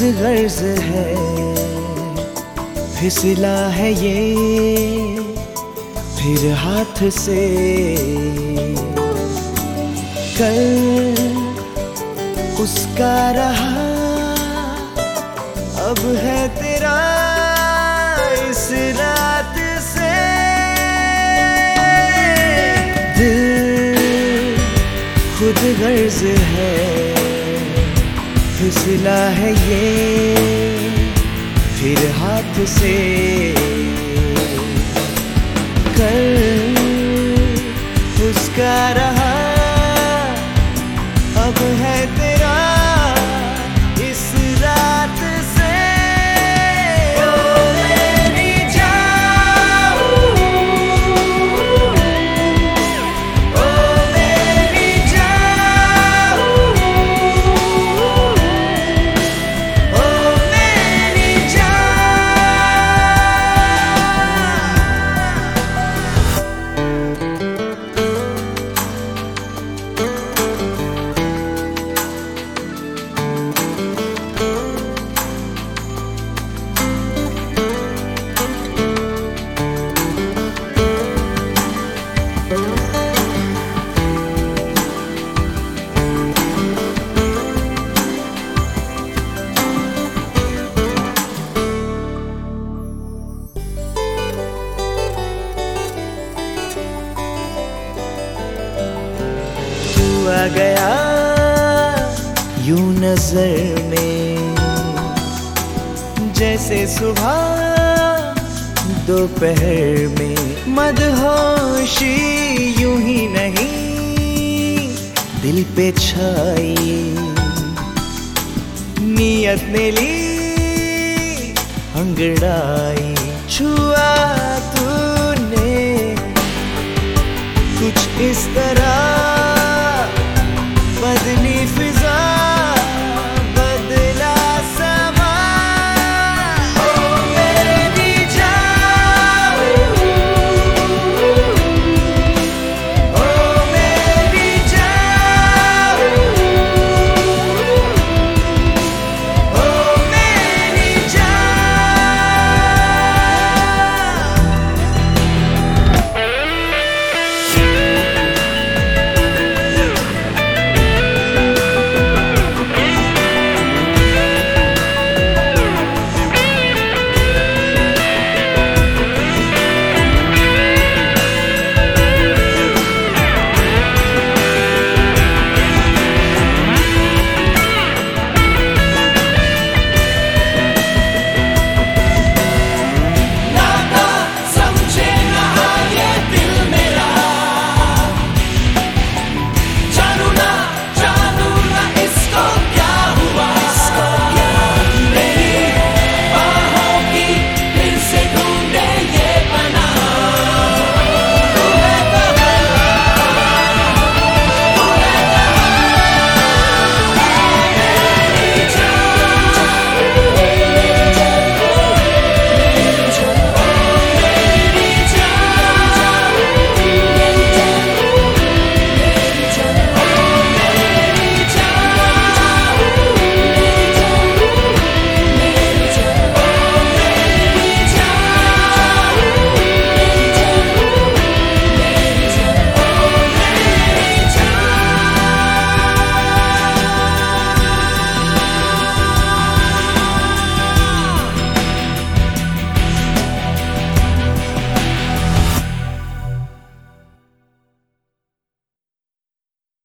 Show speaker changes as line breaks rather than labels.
गर्ज है, फिसला है ये फिर हाथ से। कल उसका रहा, अब है तेरा इस रात से। दिल खुद गर्ज है, फिसला है ये फिर हाथ से। कल उसका रहा, अब है तेरा इस रात से। ओ मेरी जान, ओ मेरी जान, ओ मेरी जान। आ गया यूं नजर में, जैसे सुबह दोपहर में। मदहोशी यूं ही नहीं दिल पे छाई, नियत ने ली अंगड़ाई। छुआ तूने कुछ इस तरह